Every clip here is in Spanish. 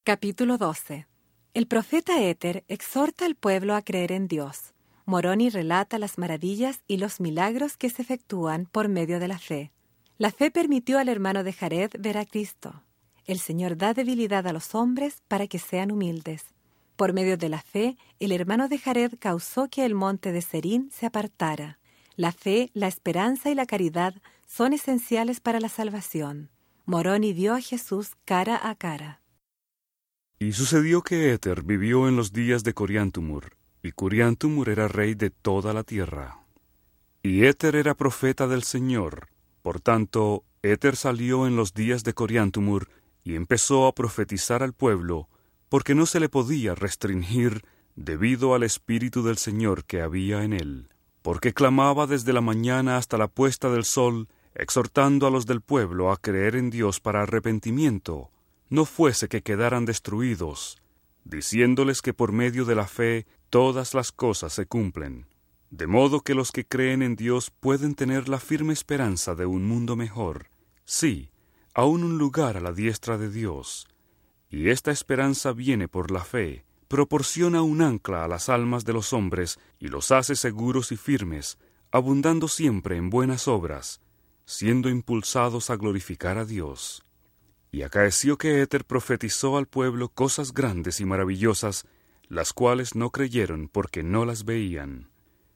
Capítulo 12. El profeta Éter exhorta al pueblo a creer en Dios. Moroni relata las maravillas y los milagros que se efectúan por medio de la fe. La fe permitió al hermano de Jared ver a Cristo. El Señor da debilidad a los hombres para que sean humildes. Por medio de la fe, el hermano de Jared causó que el monte de Serín se apartara. La fe, la esperanza y la caridad son esenciales para la salvación. Moroni vio a Jesús cara a cara. Y sucedió que Éter vivió en los días de Coriantumr, y Coriantumr era rey de toda la tierra. Y Éter era profeta del Señor. Por tanto, Éter salió en los días de Coriantumr y empezó a profetizar al pueblo, porque no se le podía restringir debido al Espíritu del Señor que había en él. Porque clamaba desde la mañana hasta la puesta del sol, exhortando a los del pueblo a creer en Dios para arrepentimiento, no fuese que quedaran destruidos, diciéndoles que por medio de la fe todas las cosas se cumplen, de modo que los que creen en Dios pueden tener la firme esperanza de un mundo mejor, sí, aún un lugar a la diestra de Dios. Y esta esperanza viene por la fe, proporciona un ancla a las almas de los hombres y los hace seguros y firmes, abundando siempre en buenas obras, siendo impulsados a glorificar a Dios. Y acaeció que Éter profetizó al pueblo cosas grandes y maravillosas, las cuales no creyeron porque no las veían.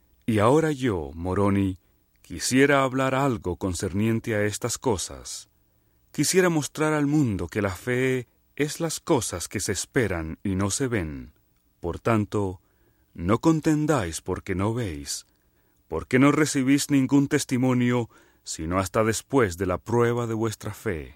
Y ahora yo, Moroni, quisiera hablar algo concerniente a estas cosas. Quisiera mostrar al mundo que la fe es las cosas que se esperan y no se ven. Por tanto, no contendáis porque no veis, porque no recibís ningún testimonio, sino hasta después de la prueba de vuestra fe.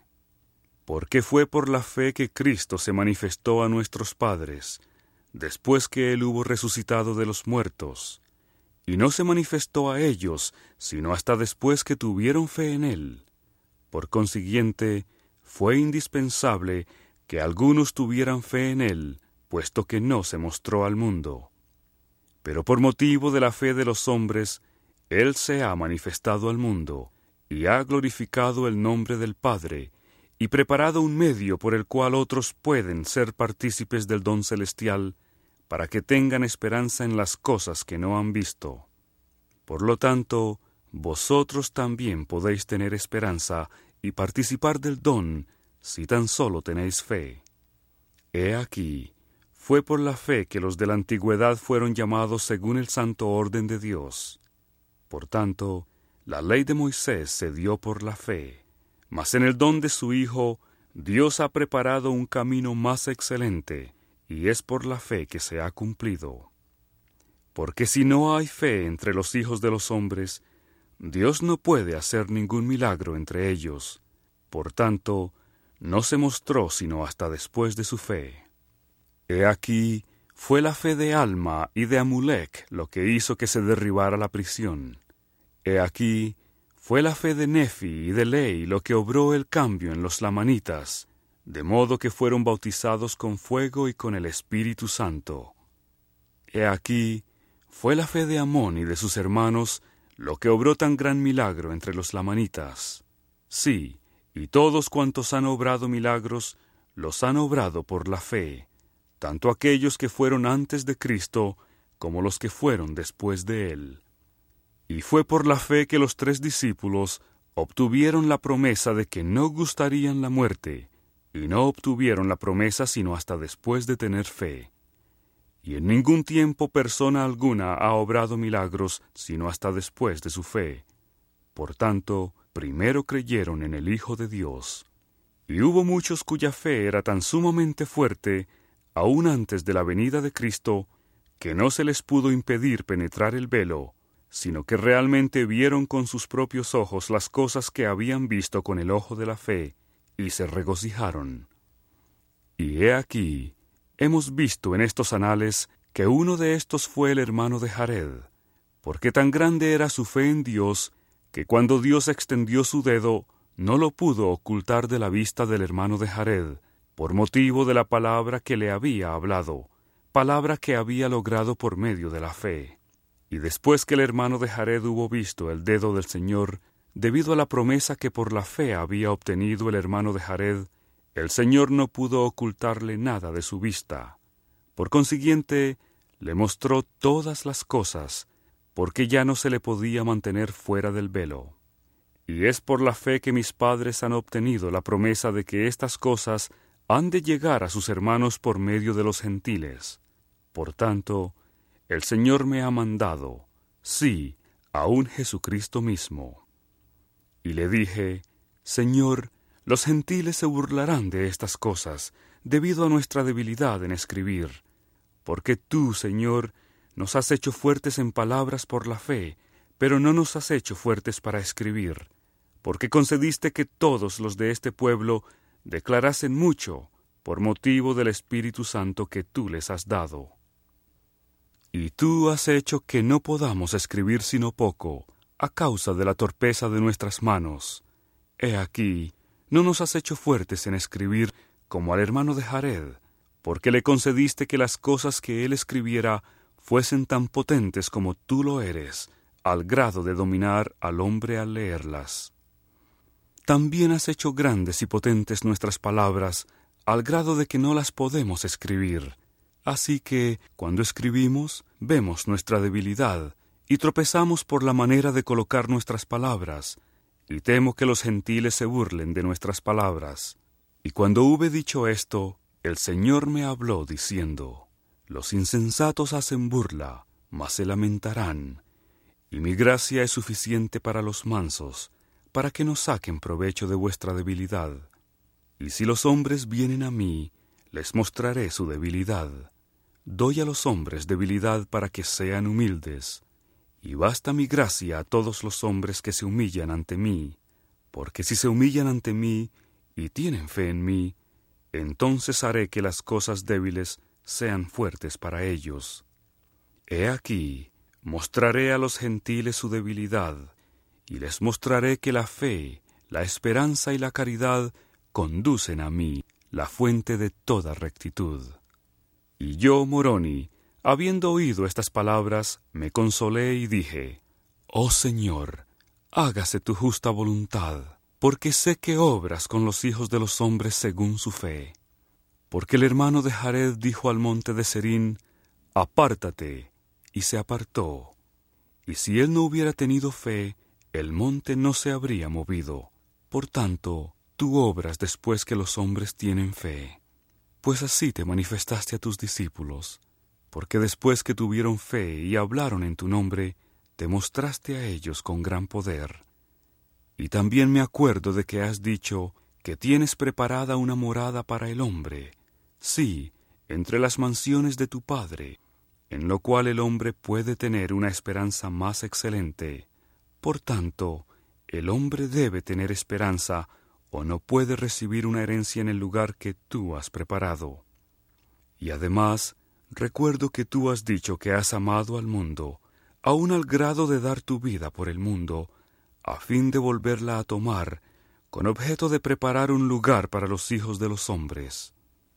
Porque fue por la fe que Cristo se manifestó a nuestros padres, después que Él hubo resucitado de los muertos, y no se manifestó a ellos, sino hasta después que tuvieron fe en Él. Por consiguiente, fue indispensable que algunos tuvieran fe en Él, puesto que no se mostró al mundo. Pero por motivo de la fe de los hombres, Él se ha manifestado al mundo, y ha glorificado el nombre del Padre, y preparado un medio por el cual otros pueden ser partícipes del don celestial, para que tengan esperanza en las cosas que no han visto. Por lo tanto, vosotros también podéis tener esperanza y participar del don, si tan solo tenéis fe. He aquí, fue por la fe que los de la antigüedad fueron llamados según el santo orden de Dios. Por tanto, la ley de Moisés se dio por la fe. Mas en el don de su Hijo, Dios ha preparado un camino más excelente, y es por la fe que se ha cumplido. Porque si no hay fe entre los hijos de los hombres, Dios no puede hacer ningún milagro entre ellos. Por tanto, no se mostró sino hasta después de su fe. He aquí, fue la fe de Alma y de Amulek lo que hizo que se derribara la prisión. He aquí, fue la fe de Nefi y de Lei lo que obró el cambio en los lamanitas, de modo que fueron bautizados con fuego y con el Espíritu Santo. He aquí, fue la fe de Amón y de sus hermanos lo que obró tan gran milagro entre los lamanitas. Sí, y todos cuantos han obrado milagros, los han obrado por la fe, tanto aquellos que fueron antes de Cristo, como los que fueron después de él. Y fue por la fe que los 3 discípulos obtuvieron la promesa de que no gustarían la muerte, y no obtuvieron la promesa sino hasta después de tener fe. Y en ningún tiempo persona alguna ha obrado milagros sino hasta después de su fe. Por tanto, primero creyeron en el Hijo de Dios. Y hubo muchos cuya fe era tan sumamente fuerte, aun antes de la venida de Cristo, que no se les pudo impedir penetrar el velo, sino que realmente vieron con sus propios ojos las cosas que habían visto con el ojo de la fe, y se regocijaron. Y he aquí, hemos visto en estos anales que uno de estos fue el hermano de Jared, porque tan grande era su fe en Dios, que cuando Dios extendió su dedo, no lo pudo ocultar de la vista del hermano de Jared, por motivo de la palabra que le había hablado, palabra que había logrado por medio de la fe. Y después que el hermano de Jared hubo visto el dedo del Señor, debido a la promesa que por la fe había obtenido el hermano de Jared, El Señor no pudo ocultarle nada de su vista. Por consiguiente, le mostró todas las cosas, porque ya no se le podía mantener fuera del velo. Y es por la fe que mis padres han obtenido la promesa de que estas cosas han de llegar a sus hermanos por medio de los gentiles. Por tanto, el Señor me ha mandado, sí, aun Jesucristo mismo. Y le dije, Señor, los gentiles se burlarán de estas cosas, debido a nuestra debilidad en escribir, porque tú, Señor, nos has hecho fuertes en palabras por la fe, pero no nos has hecho fuertes para escribir, porque concediste que todos los de este pueblo declarasen mucho por motivo del Espíritu Santo que tú les has dado. Y tú has hecho que no podamos escribir sino poco, a causa de la torpeza de nuestras manos. He aquí, no nos has hecho fuertes en escribir como al hermano de Jared, porque le concediste que las cosas que él escribiera fuesen tan potentes como tú lo eres, al grado de dominar al hombre al leerlas. También has hecho grandes y potentes nuestras palabras, al grado de que no las podemos escribir. Así que, cuando escribimos, vemos nuestra debilidad, y tropezamos por la manera de colocar nuestras palabras, y temo que los gentiles se burlen de nuestras palabras. Y cuando hube dicho esto, el Señor me habló diciendo, Los insensatos hacen burla, mas se lamentarán, y mi gracia es suficiente para los mansos, para que no saquen provecho de vuestra debilidad. Y si los hombres vienen a mí, les mostraré su debilidad. Doy a los hombres debilidad para que sean humildes, y basta mi gracia a todos los hombres que se humillan ante mí, porque si se humillan ante mí y tienen fe en mí, entonces haré que las cosas débiles sean fuertes para ellos. He aquí, mostraré a los gentiles su debilidad, y les mostraré que la fe, la esperanza y la caridad conducen a mí, la fuente de toda rectitud. Y yo, Moroni, habiendo oído estas palabras, me consolé y dije, Oh Señor, hágase tu justa voluntad, porque sé que obras con los hijos de los hombres según su fe. Porque el hermano de Jared dijo al monte de Serín, Apártate, y se apartó. Y si él no hubiera tenido fe, el monte no se habría movido. Por tanto, tú obras después que los hombres tienen fe. Pues así te manifestaste a tus discípulos, porque después que tuvieron fe y hablaron en tu nombre, te mostraste a ellos con gran poder. Y también me acuerdo de que has dicho que tienes preparada una morada para el hombre, sí, entre las mansiones de tu Padre, en lo cual el hombre puede tener una esperanza más excelente. Por tanto, el hombre debe tener esperanza, o no puede recibir una herencia en el lugar que tú has preparado. Y además, recuerdo que tú has dicho que has amado al mundo, aun al grado de dar tu vida por el mundo, a fin de volverla a tomar, con objeto de preparar un lugar para los hijos de los hombres.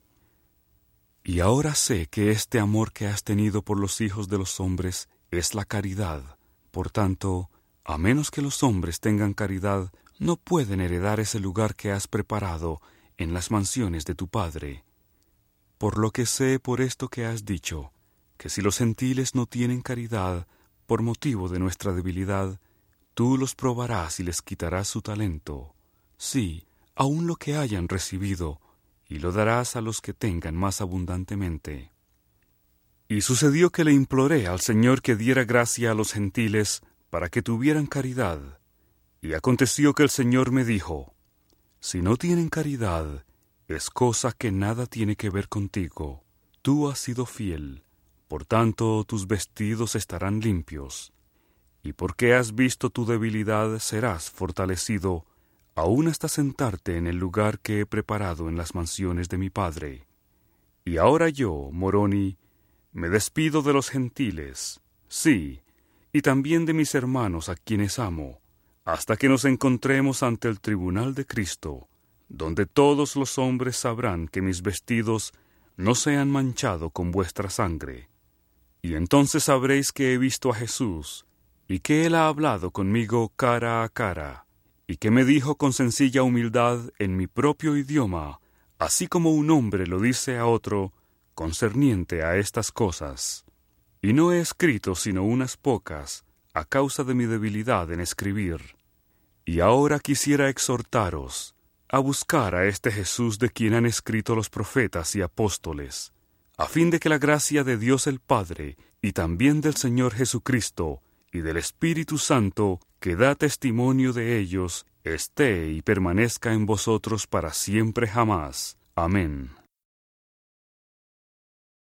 Y ahora sé que este amor que has tenido por los hijos de los hombres es la caridad. Por tanto, a menos que los hombres tengan caridad, no pueden heredar ese lugar que has preparado en las mansiones de tu Padre. Por lo que sé por esto que has dicho, que si los gentiles no tienen caridad, por motivo de nuestra debilidad, tú los probarás y les quitarás su talento. Sí, aun lo que hayan recibido, y lo darás a los que tengan más abundantemente. Y sucedió que le imploré al Señor que diera gracia a los gentiles para que tuvieran caridad. Y aconteció que el Señor me dijo, Si no tienen caridad, es cosa que nada tiene que ver contigo. Tú has sido fiel, por tanto tus vestidos estarán limpios. Y porque has visto tu debilidad serás fortalecido, aún hasta sentarte en el lugar que he preparado en las mansiones de mi Padre. Y ahora yo, Moroni, me despido de los gentiles, sí, y también de mis hermanos a quienes amo, hasta que nos encontremos ante el tribunal de Cristo, donde todos los hombres sabrán que mis vestidos no se han manchado con vuestra sangre. Y entonces sabréis que he visto a Jesús, y que Él ha hablado conmigo cara a cara, y que me dijo con sencilla humildad en mi propio idioma, así como un hombre lo dice a otro concerniente a estas cosas. Y no he escrito sino unas pocas, a causa de mi debilidad en escribir. Y ahora quisiera exhortaros a buscar a este Jesús de quien han escrito los profetas y apóstoles, a fin de que la gracia de Dios el Padre, y también del Señor Jesucristo, y del Espíritu Santo, que da testimonio de ellos, esté y permanezca en vosotros para siempre jamás. Amén.